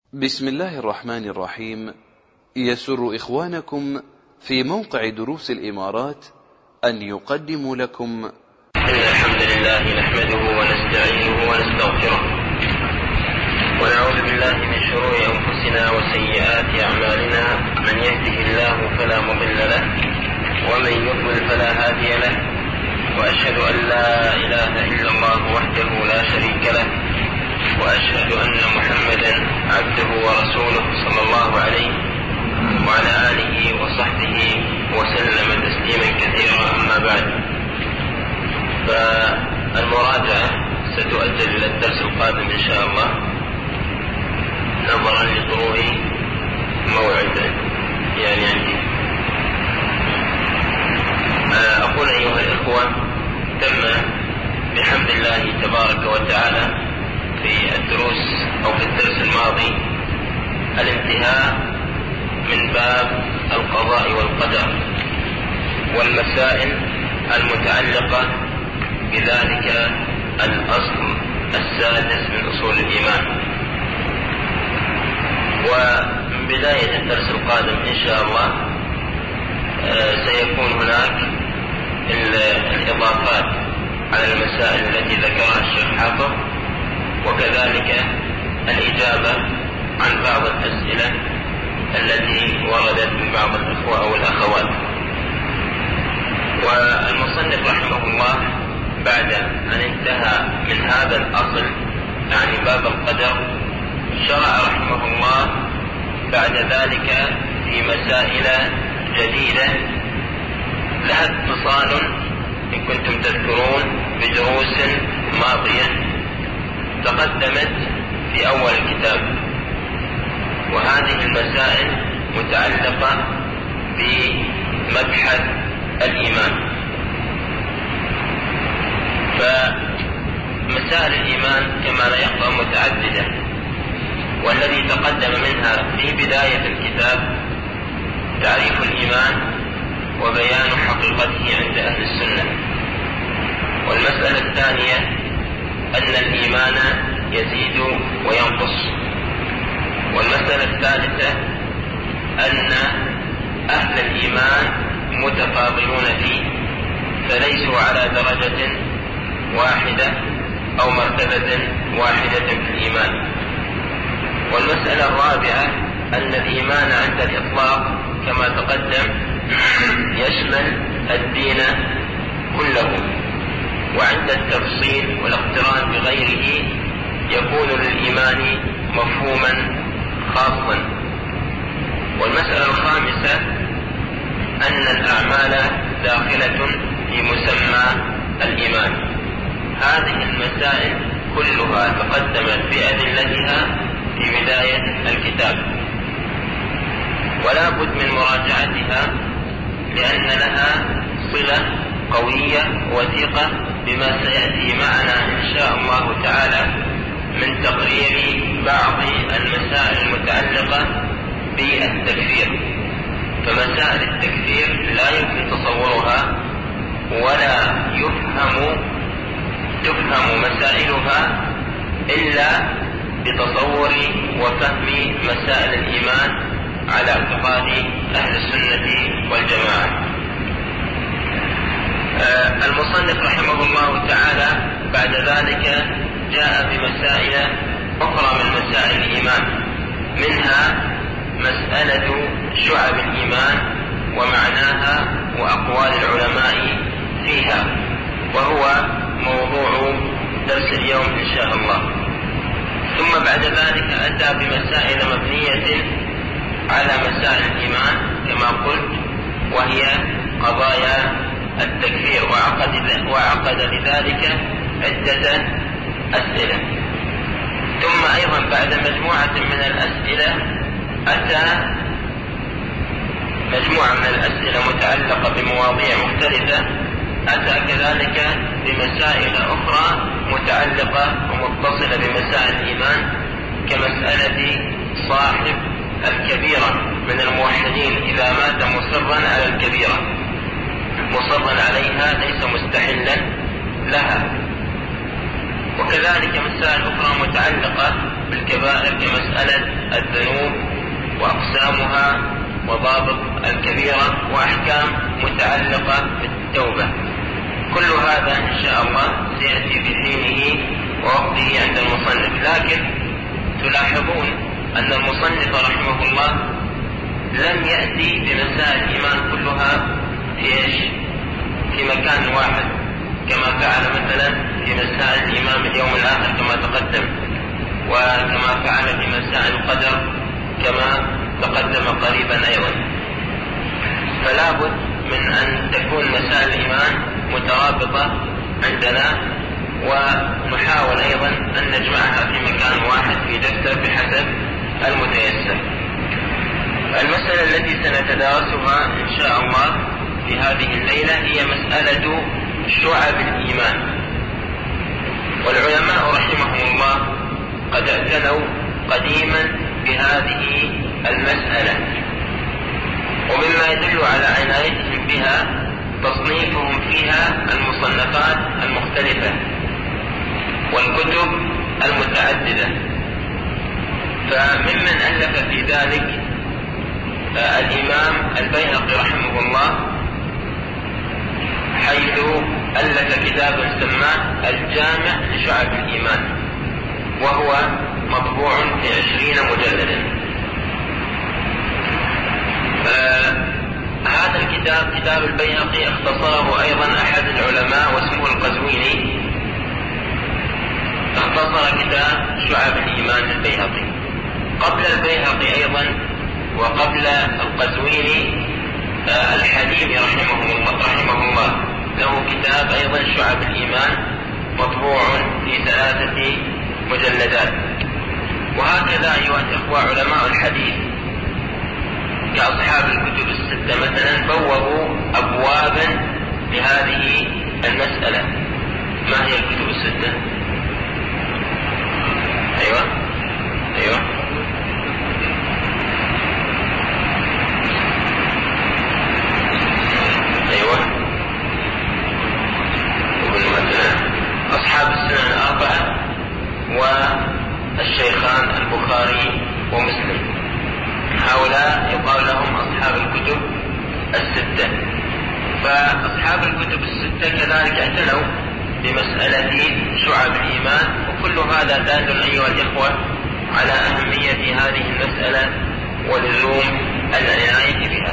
بسم الله الرحمن الرحيم. يسر إخوانكم في موقع دروس الإمارات أن يقدموا لكم الحمد لله نحمده ونستعينه ونستغفره ونعوذ بالله من شرور أنفسنا وسيئات أعمالنا، من يهده الله فلا مضل له ومن يضلل فلا هادي له، وأشهد أن لا إله إلا الله وحده لا شريك له، وأشهد أن محمدا عبده ورسوله صلى الله عليه وعلى آله وصحبه وسلم تسليما كثيرا. أما بعد، فالمراجعة ستؤجل إلى الدرس القادم إن شاء الله نظرا لطلوع موعد عندي. أقول أيها الإخوة، تم بحمد الله تبارك وتعالى في الدروس أو في الدرس الماضي الانتهاء من باب القضاء والقدر والمسائل المتعلقة بذلك الأصل السادس من أصول الإيمان. ومن بداية الدرس القادم إن شاء الله سيكون هناك الإضافات على المسائل التي ذكرها الشيخ حافظ، وكذلك الإجابة عن بعض الأسئلة التي وردت من بعض الأخوة أو الأخوات. والمصنف رحمه الله بعد أن انتهى من هذا الأصل يعني باب القدر، شرع رحمه الله بعد ذلك في مسائل جديدة لها اتصال إن كنتم تذكرون بدروس ماضية تقدمت في أول الكتاب، وهذه المسائل متعلقة بمبحث الإيمان. فمسائل الإيمان كما لا يخفى متعددة، والذي تقدم منها في بداية الكتاب تعريف الإيمان وبيان حقيقته عند أهل السنة. والمسألة الثانية أن الإيمان يزيد وينقص. والمسألة الثالثة أن أهل الإيمان متفاضلون فيه، فليسوا على درجة واحدة أو مرتبة واحدة في الإيمان. والمسألة الرابعة أن الإيمان عند الإطلاق كما تقدم يشمل الدين كله، وعند التفصيل والاقتران بغيره يكون للإيمان مفهوما خاصا. والمسألة الخامسة أن الأعمال داخلة في مسمى الإيمان. هذه المسائل كلها تقدمت بأدلتها في بداية الكتاب، ولا بد من مراجعتها لأن لها صلة قوية وثيقة بما سيأتي معنا إن شاء الله تعالى من تقرير بعض المسائل المتعلقة بالتكفير. فمسائل التكفير لا يمكن تصورها ولا تفهم مسائلها إلا بتصور وفهم مسائل الإيمان على اعتقاد أهل السنة والجماعة. المصنف رحمه الله تعالى بعد ذلك جاء بمسائل أخرى من مسائل الإيمان، منها مسألة شعب الإيمان ومعناها وأقوال العلماء فيها، وهو موضوع درس اليوم إن شاء الله. ثم بعد ذلك أتى بمسائل مبنية على مسائل الإيمان كما قلت، وهي قضايا التكفير، وعقد لذلك عدة أسئلة. ثم أيضا بعد مجموعة من الأسئلة أتى مجموعة من الأسئلة متعلقة بمواضيع مختلفة، أتى كذلك بمسائل أخرى متعلقة ومتصلة بمسائل الإيمان، كمسألة صاحب الكبيرة من الموحدين إذا مات مصرا على الكبيرة، مصرا عليها ليس مستحلا لها. وكذلك مسائل أخرى متعلقة بالكبائر كمسألة الذنوب وأقسامها وضابط الكبيرة وأحكام متعلقة بالتوبة. كل هذا إن شاء الله سيأتي بحينه ووقته عند المصنف، لكن تلاحظون أن المصنف رحمه الله لم يأتي بمسائل الإيمان كلها في مكان واحد كما فعل مثلا في مسائل الإيمان باليوم الآخر كما تقدم، وكما فعل في مسائل القدر كما تقدم قريبا أيضا. فلا بد من أن تكون مسائل الإيمان مترابطة عندنا، ونحاول أيضا أن نجمعها في مكان واحد في دفتر بحسب المتيسر. المسألة التي سنتدارسها إن شاء الله في هذه الليلة هي مسألة شعب الإيمان. والعلماء رحمهم الله قد اعتنوا قديما بهذه المسألة، ومما يدل على عنايتهم بها تصنيفهم فيها المصنفات المختلفة والكتب المتعددة. فممن ألف في ذلك الإمام البيهقي رحمه الله، حيث ألف كتابا سماه الجامع لشعب الإيمان، وهو مطبوع في 20 مجلدا. هذا الكتاب كتاب البيهقي اختصره أيضا أحد العلماء واسمه القزويني، اختصر كتاب شعب الإيمان للبيهقي. قبل البيهقي أيضا وقبل القزويني الحليمي رحمه الله له كتاب أيضا شعب الإيمان مطبوع في 3 مجلدات. وهكذا أيها الإخوة علماء الحديث كأصحاب الكتب الستة مثلا بوّبوا أبوابا لهذه المسألة. ما هي الكتب الستة؟ أيوة مثلا أصحاب السنن الأربعة والشيخان البخاري ومسلم، هؤلاء يقال لهم أصحاب الكتب الستة. فأصحاب الكتب الستة كذلك اعتنوا بمسألة شعب الإيمان، وكل هذا دال أيها الإخوة على أهمية هذه المسألة ولزوم العناية بها.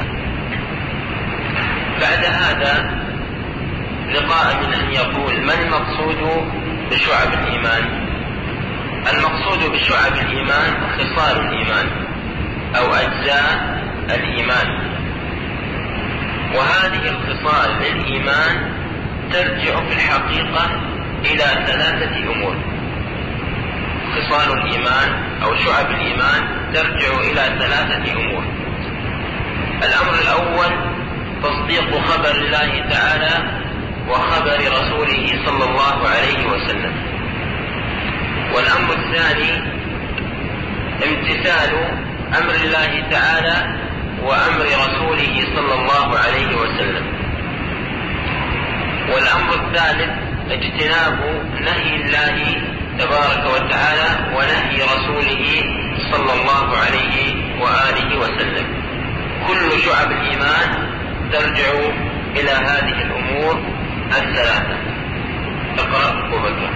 بعد هذا لقاء من أن يقول ما المقصود بشعب الإيمان؟ المقصود بشعب الإيمان خصال الإيمان أو أجزاء الإيمان، وهذه الخصال للإيمان ترجع في الحقيقة إلى 3 أمور. خصال الإيمان أو شعب الإيمان ترجع إلى 3 أمور. الأمر الأول تصديق خبر الله تعالى وخبر رسوله صلى الله عليه وسلم. والأمر الثاني امتثال أمر الله تعالى وأمر رسوله صلى الله عليه وسلم. والأمر الثالث اجتناب نهي الله تبارك وتعالى ونهي رسوله صلى الله عليه وآله وسلم. كل شعب الإيمان ترجع إلى هذه الأمور 3. اقرأ وبكر.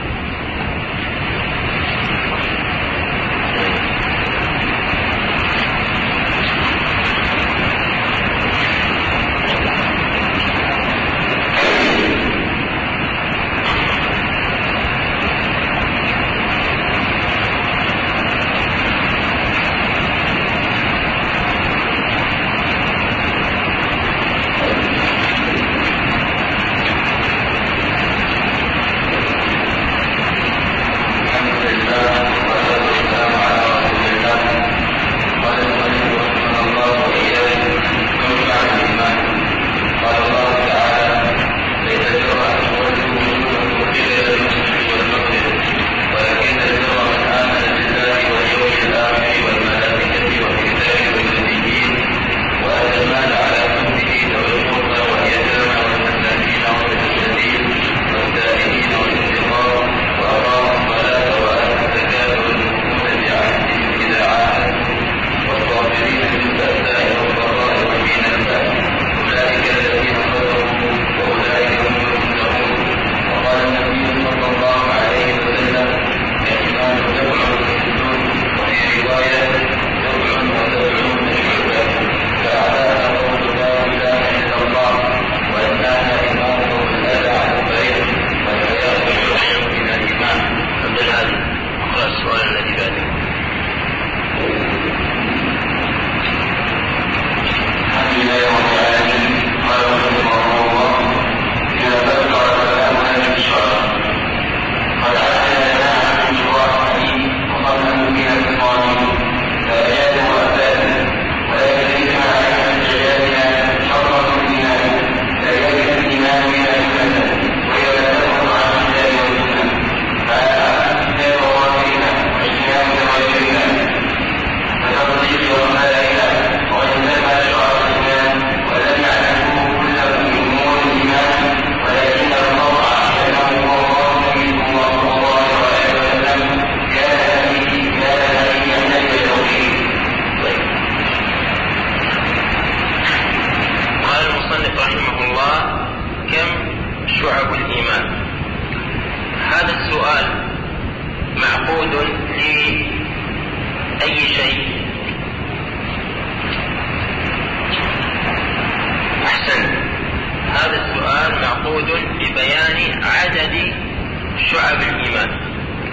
مقصود ببيان عدد شعب الإيمان.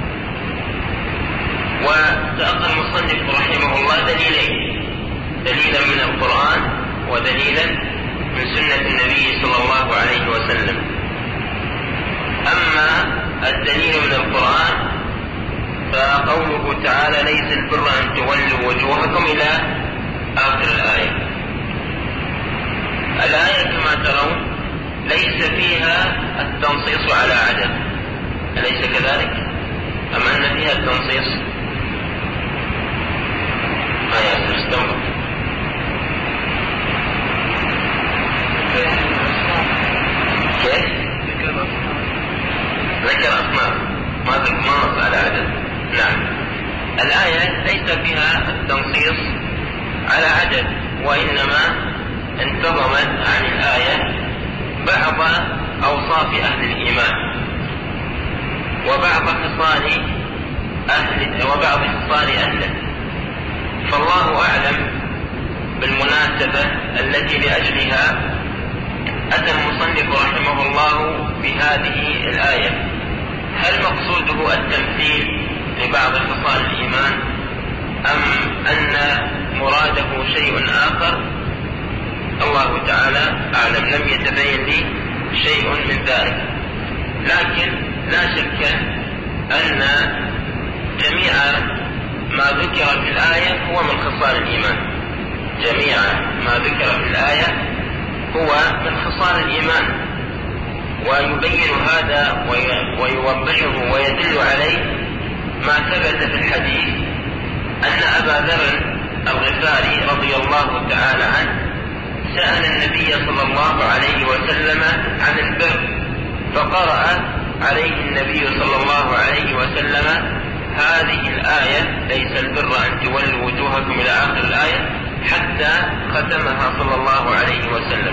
وساق المصنف رحمه الله دليلين: دليلا من القرآن ودليلا من سنة النبي صلى الله عليه وسلم. أما الدليل من القرآن فقوله تعالى: ليس البر أن تولوا وجوهكم إلى آخر الآية. الآية كما ترون ليس فيها التنصيص على عدد، أليس كذلك؟ أم أن فيها التنصيص؟ يا استمر. كيف؟ ذكر أصناف، ما نص على عدد. نعم، الآية ليس فيها التنصيص على عدد، وإنما انتظمت عن الآية بعض أوصاف أهل الإيمان وبعض خصال أهله. فالله أعلم بالمناسبة التي لأجلها أتى المصنف رحمه الله بهذه الآية. هل مقصوده التمثيل لبعض خصال الإيمان، أم أن مراده شيء آخر؟ الله تعالى أعلم، لم يتبين لي شيء من ذلك. لكن لا شك أن جميع ما ذكر في الآية هو من خصال الإيمان. جميع ما ذكر في الآية هو من خصال الإيمان، ويبين هذا ويوضحه ويدل عليه ما ثبت في الحديث أن أبا ذر الغفاري رضي الله تعالى عنه سأل النبي صلى الله عليه وسلم عن البر، فقرأ عليه النبي صلى الله عليه وسلم هذه الآية: ليس البر أن تولوا وجوهكم إلى آخر الآية، حتى ختمها صلى الله عليه وسلم.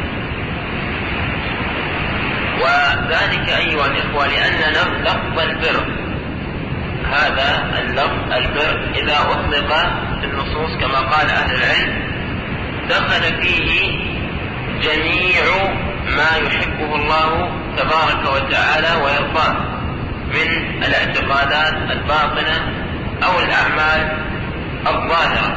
وذلك أيها الإخوة لأن لفظ البر، هذا اللفظ البر إذا أطلق في النصوص كما قال أهل العلم دخل فيه جميع ما يحبه الله تبارك وتعالى ويرضاه من الاعتقادات الباطنة أو الأعمال الظاهرة.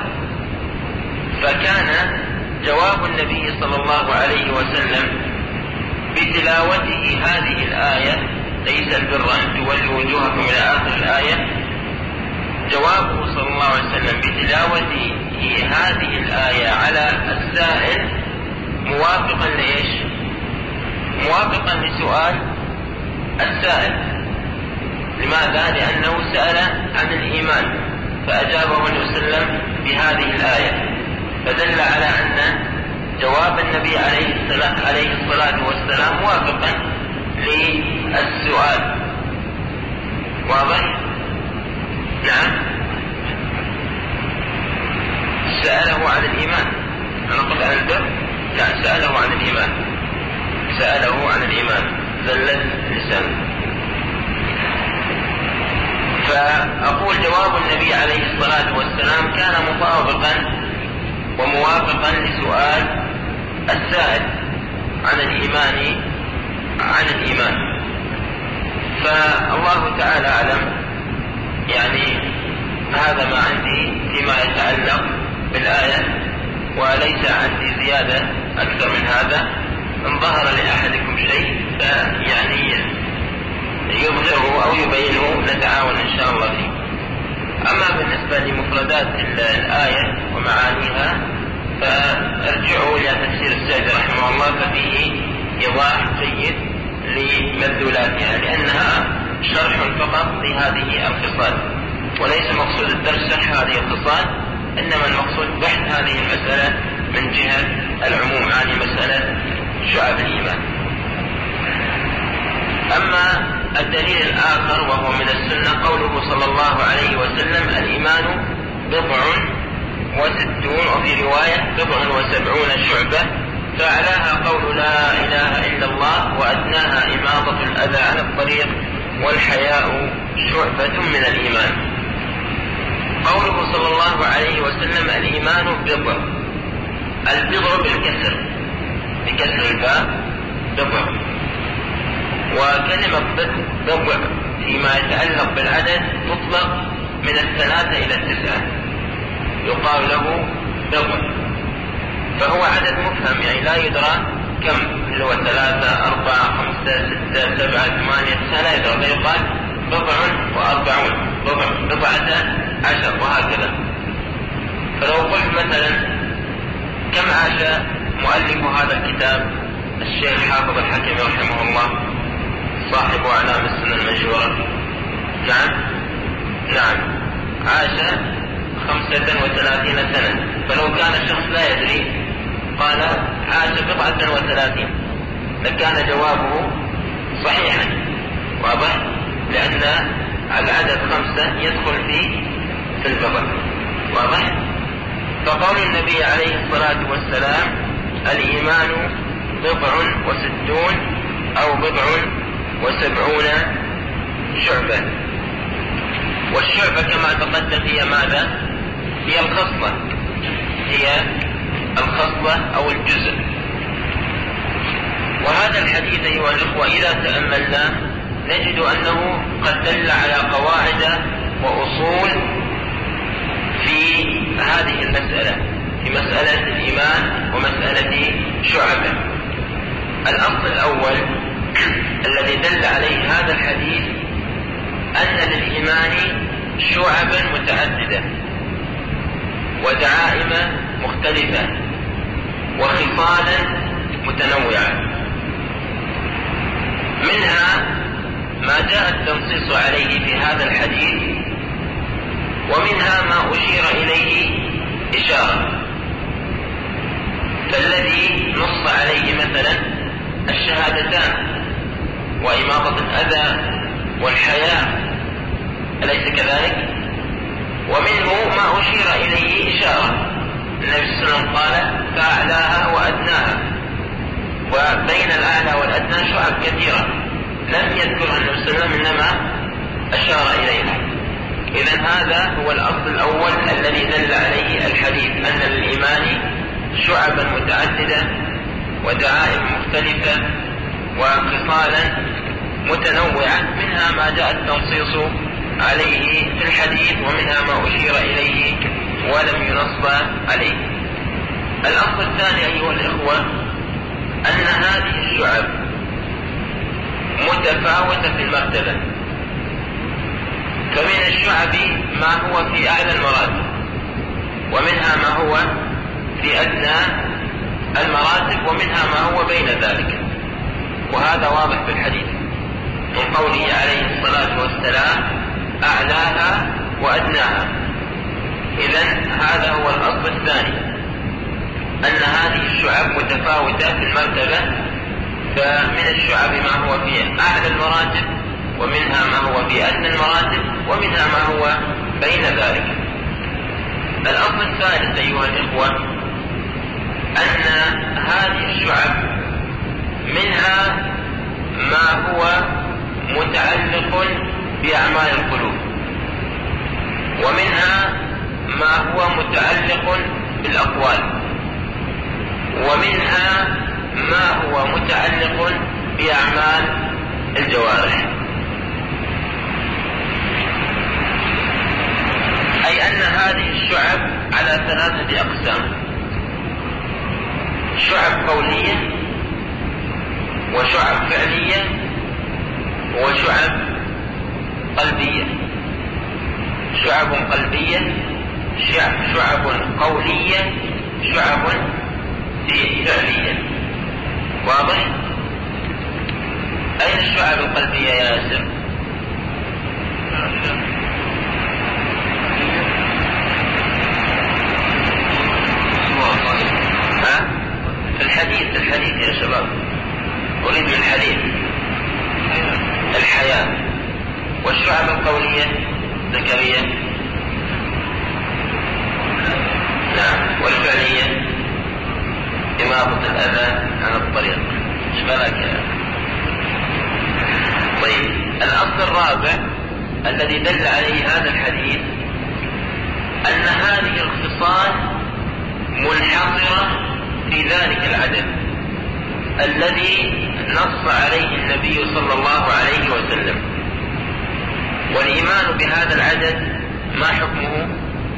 فكان جواب النبي صلى الله عليه وسلم بتلاوته هذه الآية: ليس البر أن تولوا وجوهكم إلى آخر الآية، جوابه صلى الله عليه وسلم بتلاوته هذه الآية على السائل موافقا لإيش؟ موافقا لسؤال السائل. لماذا؟ لأنه سأل عن الإيمان فأجابه النبي صلى الله عليه وسلم بهذه الآية، فدل على أن جواب النبي عليه الصلاة والسلام موافقا للسؤال. واضح؟ نعم، سأله عن الإيمان. أنا قلت عن البر؟ لا، سأله عن الإيمان، سأله عن الإيمان، زلت لسانه. فأقول جواب النبي عليه الصلاة والسلام كان مطابقا وموافقا لسؤال السائل عن الإيمان. فالله تعالى أعلم. يعني هذا ما عندي فيما يتعلق بالآية، وليس عندي زيادة أكثر من هذا. إن ظهر لأحدكم شيء يعني يظهره أو يبينه نتعاون إن شاء الله فيه. أما بالنسبة لمفردات الآية ومعانيها فارجعوا إلى تفسير السعدي رحمه الله، ففيه إيضاح جيد لمدلولاتها، لأنها شرح فقط لهذه الخصال، وليس مقصود الدرس شرح هذه الخصال، إنما المقصود بحث هذه المسألة من جهة العموم، هذه مسألة شعب الإيمان. أما الدليل الآخر وهو من السنة قوله صلى الله عليه وسلم: الإيمان 67 وفي رواية 77 شعبة، فأعلاها قول لا إله إلا الله، وأدناها إماطة الأذى عن الطريق، والحياء شعبة من الإيمان. قوله صلى الله عليه وسلم: الإيمان بضع. البضع بالكسر، بكسر الباء بضع. وكلمة بضع فيما يتعلق بالعدد تطلق من 3 إلى 9، يقال له بضع، فهو عدد مفهم يعني لا يدرى كم، اللي هو 3 4 5 6 7 8 9 لا يدرى، فيقال بضع و40 بضعة 10 وهكذا. فلو قلت مثلا كم عاش مؤلف هذا الكتاب الشيخ حافظ الحكمي رحمه الله صاحب أعلام السنة المنشورة؟ نعم عاش 35 سنة. فلو كان الشخص لا يدري قال عاش 37 لكان جوابه صحيحا، واضح، لأن العدد 5 يدخل في البضع، واضح. فقول النبي عليه الصلاة والسلام الإيمان 69 أو 70 شعبة، والشعبة كما تقدم هي ماذا؟ هي الخصلة أو الجزء. وهذا الحديث أيها الأخوة إذا تأملنا نجد أنه قد دل على قواعد وأصول في هذه المسألة، في مسألة الإيمان ومسألة شعبة. الأصل الأول الذي دل عليه هذا الحديث أن للإيمان شعبا متعددة ودعائم مختلفة وخصالا متنوعة، منها ما جاء التنصيص عليه في هذا الحديث، ومنها ما أشير إليه إشارة. فالذي نص عليه مثلا الشهادتان وإماطة الأذى والحياء، أليس كذلك؟ ومنه ما أشير إليه إشارة، النبي صلى الله عليه وسلم قال فأعلاها وأدناها، وبين الأعلى والأدنى شعب كثيرة لم يذكرها النبي صلى الله عليه وسلم إنما أشار إليها. إذن هذا هو الأصل الأول الذي دل عليه الحديث، أن للإيمان شعبا متعددة ودعائم مختلفة وخصالا متنوعة، منها ما جاء التنصيص عليه في الحديث ومنها ما أشير إليه ولم ينص عليه. الأصل الثاني أيها الإخوة أن هذه الشعب متفاوتة في المرتبة، فمن الشعب ما هو في أعلى المراتب، ومنها ما هو في أدنى المراتب، ومنها ما هو بين ذلك، وهذا واضح في الحديث من قوله عليه الصلاة والسلام أعلاها وأدناها. إذن هذا هو الأصل الثاني، أن هذه الشعب متفاوتة في المرتبة، فمن الشعب ما هو في أعلى المراتب، ومنها ما هو في أدنى المراتب، ومنها ما هو بين ذلك. الأصل الثالث أيها الإخوة أن هذه الشعب منها ما هو متعلق بأعمال القلوب، ومنها ما هو متعلق بالأقوال، ومنها ما هو متعلق بأعمال الجوارح. أي أن هذه الشعب على 3 أقسام: شعب قولية، وشعب فعلية، وشعب قلبية. شعب قلبية، شعب قولية، شعب فعلية. واضح؟ أين الشعب القلبية يا ياسر؟ في الحديث يا شباب، أريد الحديث الحياة. والشعب القولية زكريا؟ نعم. والفعلية إماطة الأذى عن الطريق. ايش بالك يا؟ طيب، الأصل الرابع الذي دل عليه هذا الحديث أن هذه الخصال منحصرة في ذلك العدد الذي نص عليه النبي صلى الله عليه وسلم. والإيمان بهذا العدد ما حكمه؟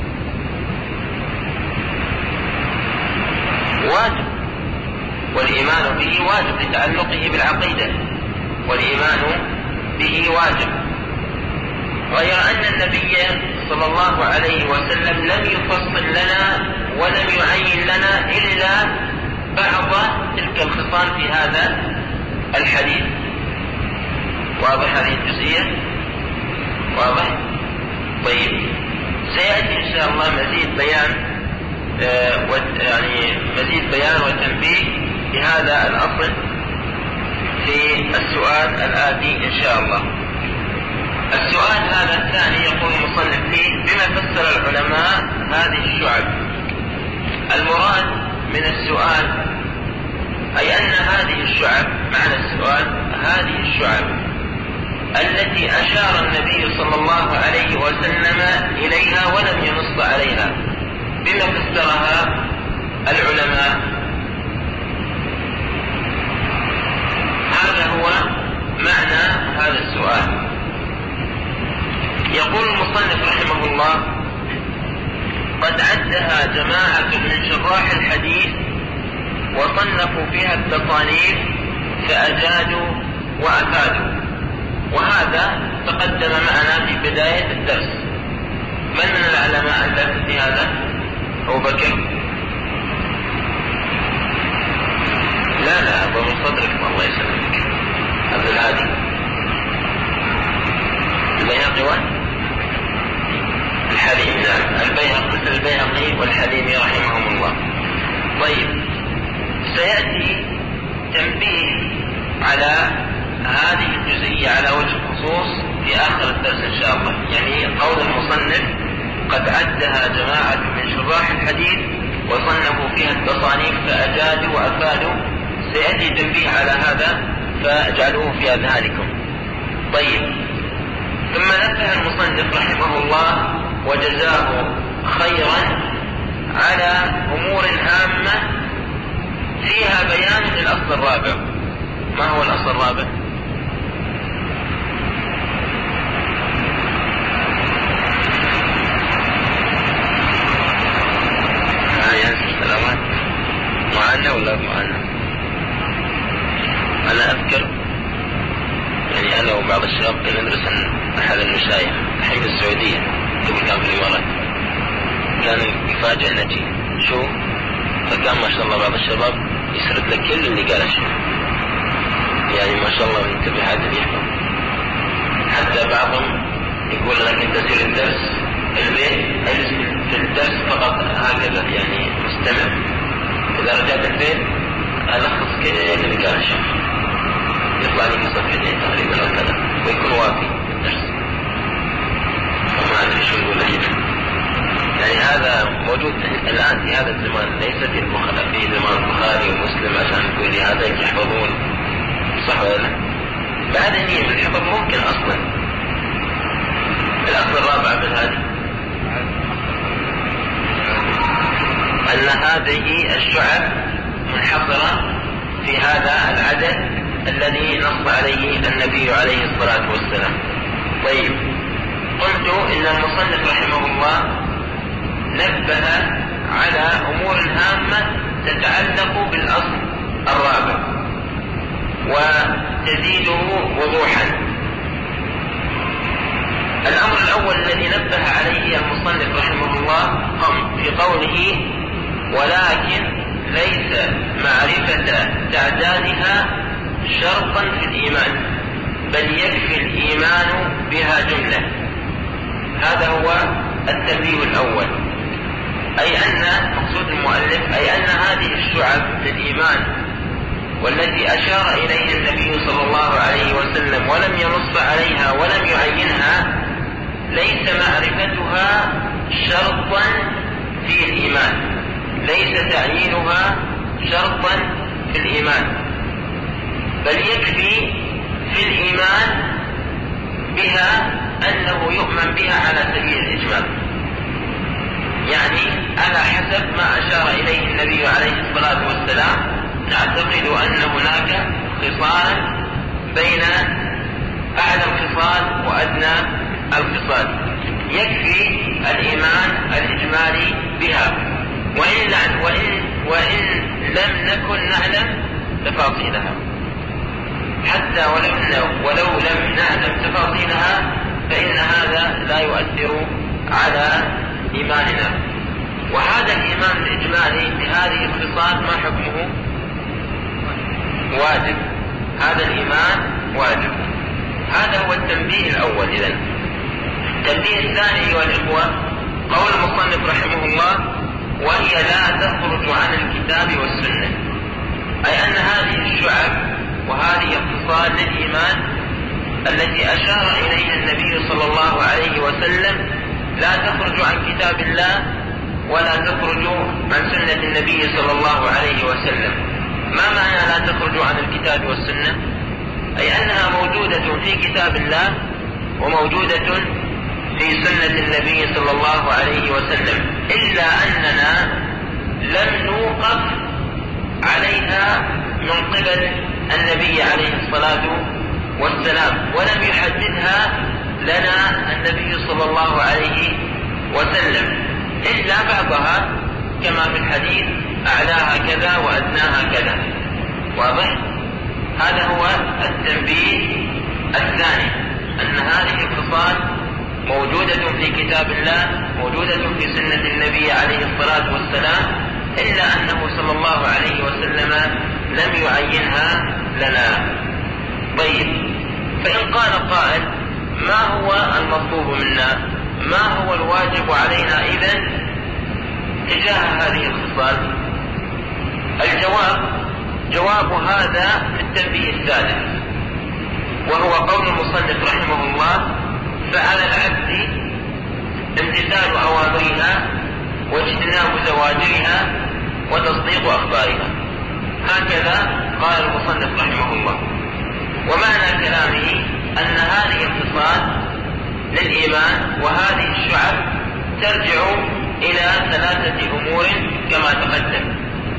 واجب، والإيمان به واجب لتعلقه بالعقيدة، والإيمان به واجب. غير أن النبي صلى الله عليه وسلم لم يفصل لنا ولم يعين لنا إلا بعض تلك الخصال في هذا الحديث. واضح هذه الجزئية؟ واضح؟ طيب، سيأتي إن شاء الله مزيد بيان مزيد بيان وتنبيه لهذا الأصل في السؤال الآتي إن شاء الله. السؤال هذا الثاني يقول المصنف فيه: بما فسر العلماء هذه الشعب؟ المراد من السؤال أي أن هذه الشعب، معنى السؤال هذه الشعب التي أشار النبي صلى الله عليه وسلم إليها ولم ينص عليها، بما فسرها العلماء؟ هذا هو معنى هذا السؤال. يقول المصنف رحمه الله: قد عدها جماعة من شراح الحديث وصنفوا فيها التصانيف فأجادوا وأفادوا. وهذا تقدم معنا في بداية الدرس. من العلماء الذين في هذا؟ أبو بكر؟ لا أبو صدرك الله يسلمك. عبد الهادي البيهقي والحليم. نعم، البيهقي والحليمي رحمهم الله. طيب، سيأتي تنبيه على هذه الجزئية على وجه الخصوص في آخر الدرس إن شاء الله. يعني قول المصنف: قد عدها جماعة من شراح الحديث وصنفوا فيها التصانيف فأجادوا وأفادوا، سيأتي تنبيه على هذا فاجعلوه في أذهانكم. طيب، ثم نبه المصنف رحمه الله وجزاه خيرا على أمور هامة فيها بيان للأصل الرابع. ما هو الأصل الرابع؟ السلامات معنا ولا معنا؟ أنا أذكر يعني أنا وبعض الشباب كنا ندرس عن أحد المشايخ الحين في السعودية قبل كان في الإمارات، كان يفاجئ نجي شو، فكان ما شاء الله بعض الشباب يسرد لك كل اللي قال الشيخ، يعني ما شاء الله من انتباهات يحفظ. حتى بعضهم يقول لك انت سير الدرس البيت اجلس في الدرس فقط هكذا، يعني مستمع. اذا رجعت البيت الخص كذا اللي قال الشيخ، يطلع لي صفحتين تقريبا او كذا ويكون وافي الدرس. وما ادري شو يقول لك. يعني هذا موجود الان في هذا الزمان، ليس في زمان البخاري ومسلم عشان تقول لي هذا يحفظون، صح ولا لا؟ بعد هي من الحفظ ممكن اصلا. الاصل الرابع بالهادي ان هذه الشعب منحصره في هذا العدد الذي نص عليه النبي عليه الصلاه والسلام. طيب، قلت ان المصنف رحمه الله نبه على امور هامه تتعلق بالاصل الرابع وتزيده وضوحا. الأمر الأول الذي نبه عليه المصنف رحمه الله في قوله: ولكن ليس معرفة تعدادها شرطا في الإيمان، بل يكفي الإيمان بها جملة. هذا هو التنبيه الأول، أي أن مقصود المؤلف أي أن هذه الشعب للإيمان والتي أشار إليها النبي صلى الله عليه وسلم ولم ينص عليها ولم يعينها، ليس معرفتها شرطا في الإيمان، ليس تعيينها شرطا في الإيمان، بل يكفي في الإيمان بها أنه يؤمن بها على سبيل الإجمال. يعني على حسب ما أشار إليه النبي عليه الصلاة والسلام نعتقد أن هناك خصالا بين أعلى الخصال وأدنى الخصال، يكفي الإيمان الإجمالي بها، وإن لم نكن نعلم تفاصيلها، حتى ولو لم نعلم تفاصيلها فإن هذا لا يؤثر على إيماننا. وهذا الإيمان الإجمالي بهذه الخصال ما حكمه؟ واجب. هذا الإيمان واجب. هذا هو التنبيه الأول. إذن التنبيه الثاني أيها الإخوة قول المصنف رحمه الله: وهي لا تخرج عن الكتاب والسنة، أي أن هذه الشعب وهذه الخصال للإيمان التي أشار إليها النبي صلى الله عليه وسلم لا تخرج عن كتاب الله ولا تخرج عن سنة النبي صلى الله عليه وسلم. ما معنى لا تخرج عن الكتاب والسنة؟ أي أنها موجودة في كتاب الله وموجودة في سنة النبي صلى الله عليه وسلم، إلا أننا لم نوقف عليها من قبل النبي عليه الصلاة والسلام، ولم يحددها لنا النبي صلى الله عليه وسلم إلا بعضها، كما في الحديث: أعلاها كذا وأدناها كذا. واضح؟ هذا هو التنبيه الثاني، أن هذه الخصال موجودة في كتاب الله، موجودة في سنة النبي عليه الصلاة والسلام، إلا أنه صلى الله عليه وسلم لم يعينها لنا. طيب، فإن قال قائل: ما هو المطلوب منا؟ ما هو الواجب علينا إذن تجاه هذه الخصال؟ جواب هذا في التنبيه الثالث، وهو قول المصنف رحمه الله: فعلى العبد امتثال أوامرها واجتناب زواجرها وتصديق أخبارها. هكذا قال المصنف رحمه الله. ومعنى كلامه أن هذه الخصال للإيمان وهذه الشعب ترجع إلى 3 أمور كما تقدم.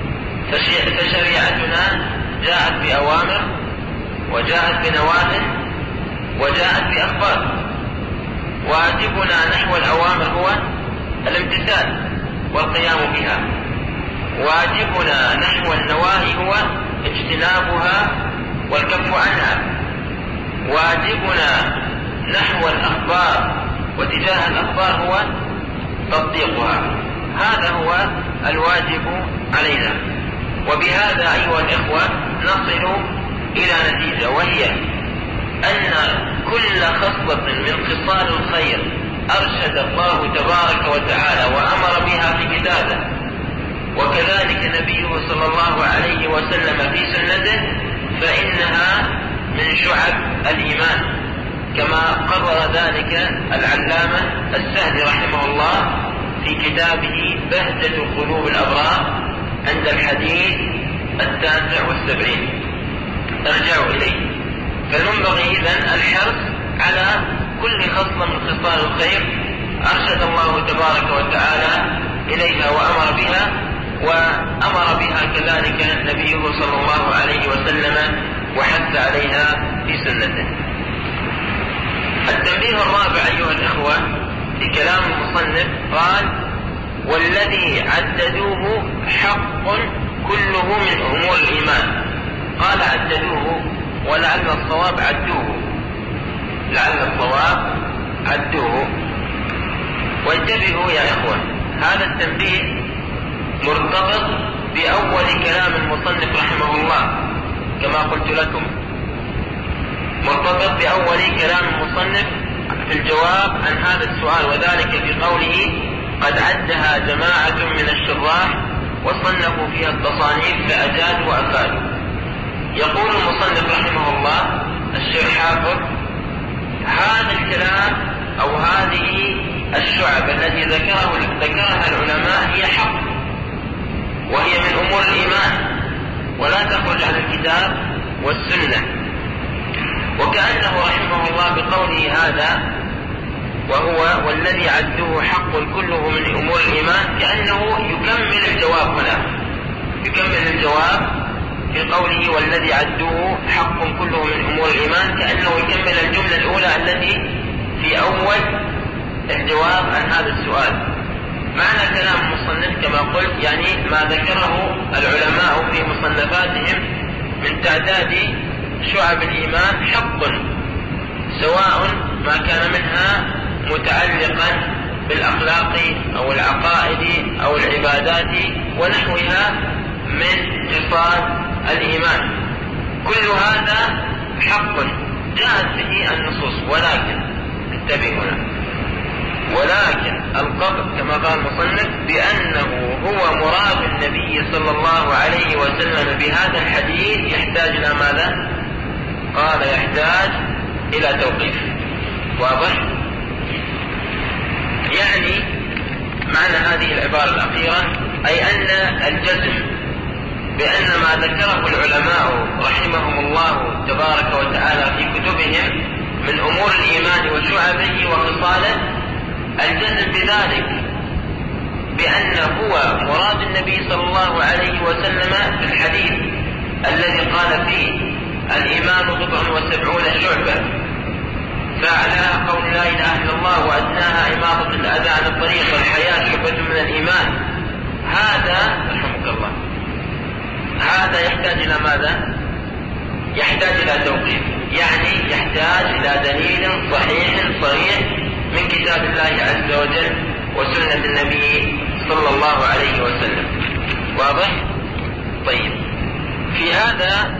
فشريعتنا جاءت بأوامر وجاءت بنواهي وجاءت بأخبار. واجبنا نحو الأوامر هو الامتثال والقيام بها، واجبنا نحو النواهي هو اجتنابها والكف عنها، واجبنا نحو الأخبار وتجاه الأخبار هو تصديقها. هذا هو الواجب علينا. وبهذا أيها الإخوة نصل إلى نتيجة، وهي أن كل خصلة من خصال الخير أرشد الله تبارك وتعالى وأمر بها في كتابه، وكذلك نبيه صلى الله عليه وسلم في سنته، فإنها من شعب الإيمان، كما قرر ذلك العلامة السهدي رحمه الله في كتابه بهجة قلوب الأبرار عند الحديث 79. ارجعوا إليه. فينبغي إذن الحرص على كل خصلة من خصال الخير أرشد الله تبارك وتعالى إليها وأمر بها، وأمر بها كذلك نبيه صلى الله عليه وسلم وحث عليها في سنته. التنبيه الرابع أيها الإخوة في كلام المصنف قال: والذي عددوه حق كله من أمور الإيمان. قال عددوه، ولعل الصواب عدوه، لعل الصواب عدوه. وانتبهوا يا إخوة، هذا التنبيه مرتبط بأول كلام المصنف رحمه الله، كما قلت لكم مرتبط بأول كلام المصنف في الجواب عن هذا السؤال، وذلك في قوله: قد عدها جماعة من الشراح وصنفوا فيها التصانيف فأجادوا وأفادوا. يقول المصنف رحمه الله الشيخ حافظ: هذا الكلام أو هذه الشعب التي ذكرها العلماء هي حق، وهي من أمور الإيمان، ولا تخرج عن الكتاب والسنة. وكأنه رحمه الله بقوله هذا وهو والذي عدوه حق كله من أمور الإيمان، كأنه يكمل الجواب هنا، يكمل الجواب في قوله والذي عدوه حق كله من أمور الإيمان، كأنه يكمل الجملة الأولى التي في أول الجواب عن هذا السؤال. معنى كلام المصنف كما قلت يعني ما ذكره العلماء في مصنفاتهم من تعداد شعب الإيمان حق، سواء ما كان منها متعلقا بالأخلاق أو العقائد أو العبادات ونحوها من خصال الإيمان، كل هذا حق جاءت به النصوص. ولكن انتبهوا هنا، ولكن القطع كما قال المصنف بأنه هو مراد النبي صلى الله عليه وسلم بهذا الحديث يحتاج إلى ماذا؟ قال يحتاج إلى توقيف. واضح؟ يعني معنى هذه العبارة الأخيرة أي أن الجزم بأن ما ذكره العلماء رحمهم الله تبارك وتعالى في كتبهم من أمور الإيمان وشعبه وخصاله، الجزم بذلك بأن هو مراد النبي صلى الله عليه وسلم في الحديث الذي قال فيه الإيمان 70 شعبة، فعلى قول لا إله إلا الله وأدناها إماطة الأذى عن الطريق والحياة شعبة من الإيمان، هذا رحمك الله هذا يحتاج إلى ماذا؟ يحتاج إلى توقيف، يعني يحتاج إلى دليل صحيح صريح من كتاب الله عز وجل وسنة النبي صلى الله عليه وسلم. واضح؟ طيب، في هذا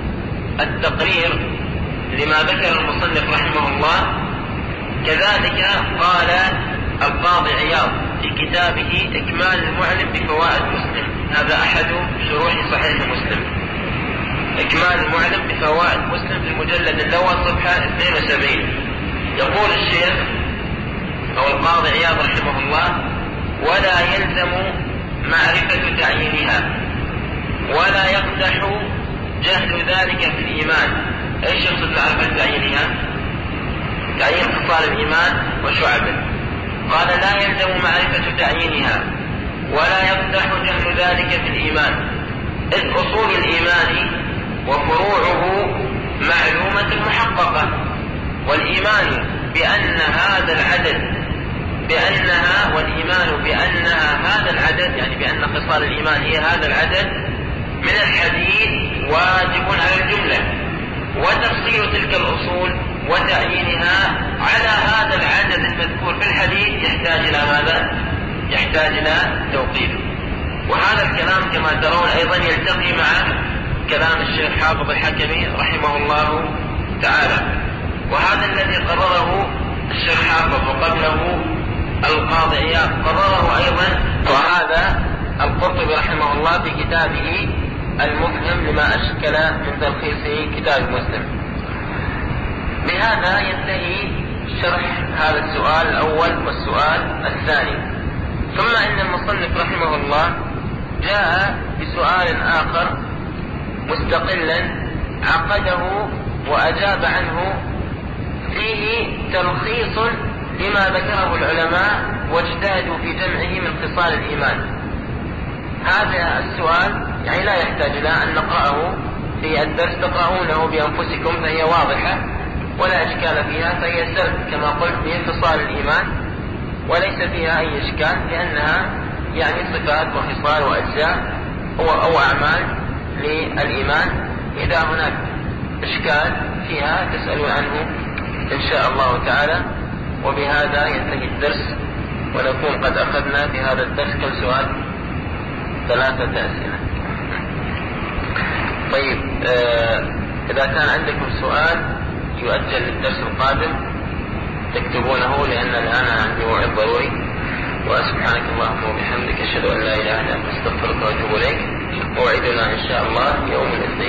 التقرير لما ذكر المصنف رحمه الله كذلك قال القاضي عياض في كتابه إكمال المعلم بفوائد مسلم، هذا أحد شروح صحيح مسلم، إكمال المعلم بفوائد مسلم في المجلد الأول صفحة 72، يقول الشيخ أو القاضي عياض رحمه الله ولا يلزم معرفة تعيينها ولا يقدح جهل ذلك في الإيمان. ايش يقصد معرفة تعيينها؟ تعيين خصال الإيمان وشعبه. قال لا يلزم معرفة تعيينها ولا يقدح جهل ذلك في الإيمان، إذ أصول الإيمان وفروعه معلومة محققة، والإيمان بأن هذا العدد والإيمان بأنها هذا العدد، يعني بأن خصال الإيمان هي هذا العدد من الحديث واجب على الجملة، وتفصيل تلك الأصول وتعيينها على هذا العدد المذكور في الحديث يحتاج إلى ماذا؟ يحتاج إلى توقيف. وهذا الكلام كما ترون أيضا يلتقي مع كلام الشيخ حافظ الحكمي رحمه الله تعالى، وهذا الذي قرره الشيخ حافظ وقبله القاضي عياض قرره أيضا، وهذا القرطبي رحمه الله في كتابه المفهم لما أشكل من تلخيص كتاب مسلم. بهذا ينتهي شرح هذا السؤال الأول والسؤال الثاني. ثم إن المصنف رحمه الله جاء بسؤال آخر مستقلا عقده وأجاب عنه، فيه تلخيص لما ذكره العلماء واجتهدوا في جمعه من خصال الإيمان. هذا السؤال يعني لا يحتاج إلى أن نقرأه في الدرس، تقرؤونه بأنفسكم، فهي واضحة ولا إشكال فيها، فهي سرد كما قلت من خصال الإيمان وليس فيها أي إشكال، لأنها يعني صفات وخصال وأجزاء أو أعمال للإيمان. إذا هناك إشكال فيها تسألوا عنه إن شاء الله تعالى. وبهذا ينتهي الدرس، ونكون قد أخذنا في هذا الدرس كم سؤال؟ 3 أسئلة. طيب، إذا كان عندكم سؤال يؤجل للدرس القادم تكتبونه، لأن الآن عندي موعد ضروري. وسبحانك اللهم وبحمدك أشهد أن لا إله إلا أنت أستغفرك وأتوب إليك. موعدنا إن شاء الله يوم الاثنين.